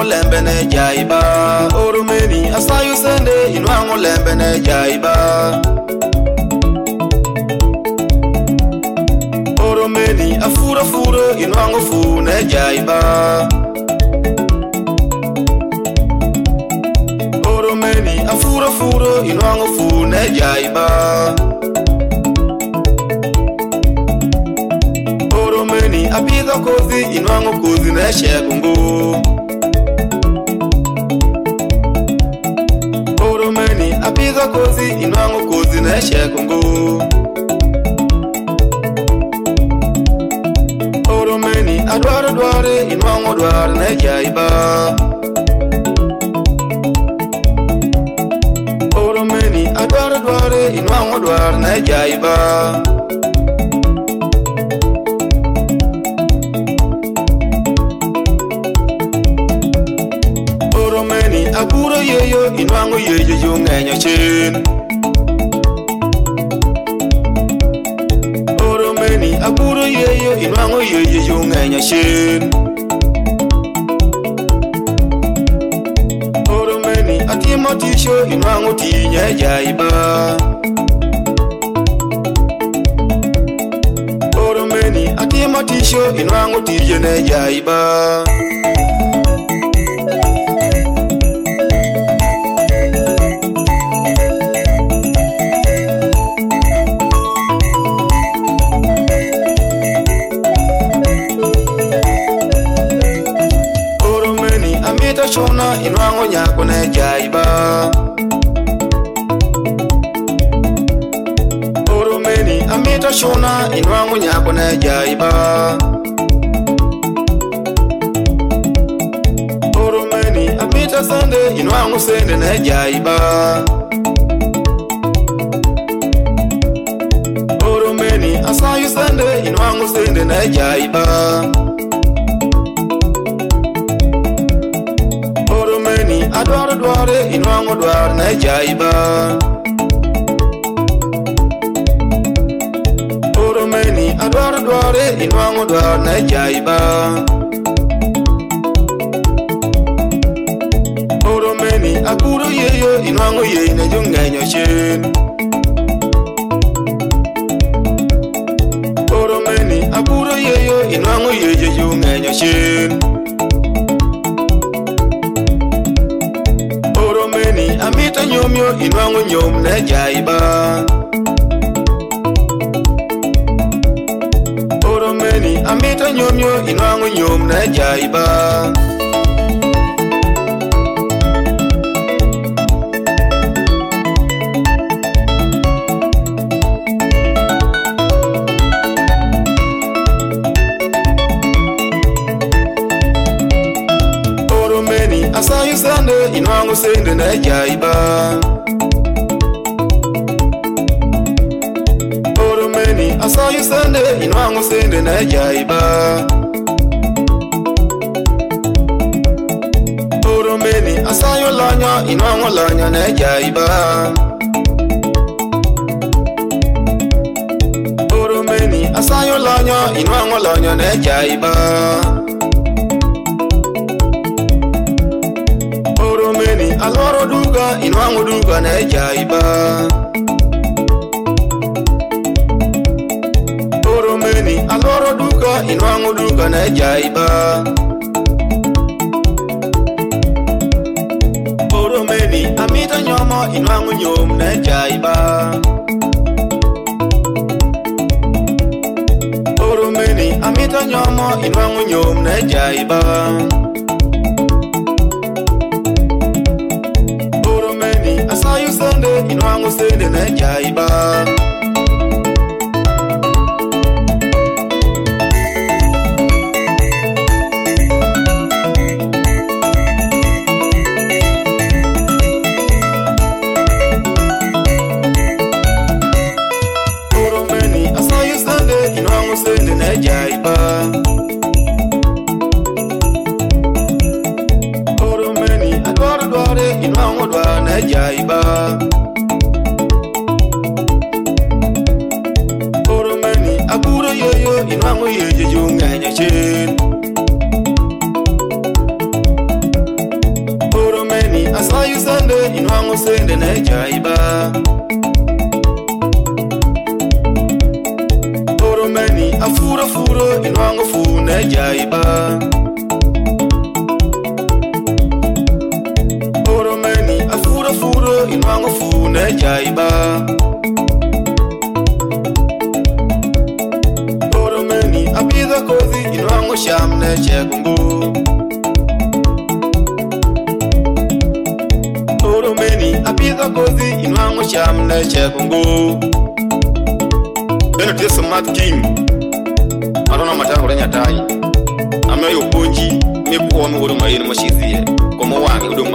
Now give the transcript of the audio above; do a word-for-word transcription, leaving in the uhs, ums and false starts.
lembe ne jaiba oromeni asayu sende inwango lembe ne jaiba oromeni afura fura inwango fu ne jaiba oromeni afura fura inwango fu ne jaiba oromeni apiga kozi inwango kozi ne shegungu oromeni apiga kozi inwango kozi ne shegungu oromeni adware dware inwango dware ne jaiba oromeni adware dware inwango dware ne jaiba oromeni akuro yeyo inwango yeyo yungenyo chin oromeni akuro yeyo inwango yeyo yungenyo chin oromeni atimo tisho inwango tinye jaiba oromeni atimo tisho inwango tije ne jaiba chona inwango nyako ne jaiba oromeni amita chona inwango nyako ne jaiba oromeni amita sende inwango sende ne jaiba oromeni asayu sende inwango sende ne jaiba adware dware inwango dware ne jaiba oromeni adware dware inwango dware ne jaiba oromeni akuro yeyo inwango yeyo ne jungenyo chin oromeni akuro yeyo inwango yeyo jungenyo chin amita nyomyo inwango nyom ne jaiba oromeni amita nyomyo inwango nyom ne jaiba asayu sende inwango sende ne jaiba oromeni asayu sende inwango sende ne jaiba oromeni asayu lanyo inwango lanyo ne jaiba oromeni asayu lanyo inwango lanyo ne jaiba oromeni aloro duga inwango duga ne jaiba oromeni aloro duga inwango duga ne jaiba oromeni amita nyomo inwango nyom ne jaiba oromeni amita nyomo inwango nyom ne jaiba asayu sende inwango sende ne jaiba oromeni asayu sende inwango sende ne jaiba oromeni adware dware inwango dware ne jaiba oromeni akuro yoyo inwango yeyo jungenyo chin sende inwango sende ne jaiba oromeni afuro furo inwango fu ne jaiba oromeni afuro furo inwango fu ne jaiba oromeni apidha kozi inwango sham ne chegungu apidha kozi inwango sham ne chekungu beno tie smart king arona matano renya tai ame yo ponji me kuwa me wodo mayin mashizie komo wange udo